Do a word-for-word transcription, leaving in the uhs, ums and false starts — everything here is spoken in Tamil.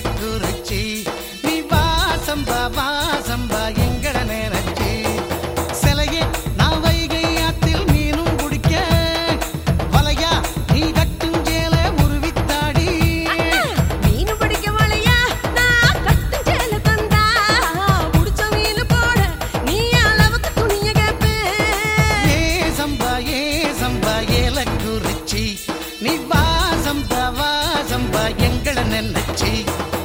ஏலக்குறிச்சி நீ வாசம்பா வாசம்பா எங்கட நினைச்சி சிலையே நான் வைகை ஆத்தில் மீனும் குடிக்க வலையா நீ கட்டும் சேல உருவித்தாடி மீனு பிடிக்க வலையா நான் கட்டும் சேல தந்தா புடிச்ச மீனு போட நீ அளவுக்கு துணிய கேப்ப ஏ சம்பா ஏ சம்பா ஏலக்குறிச்சி நீ வாசம்பா வாசம்பா எங்கட நினைச்சி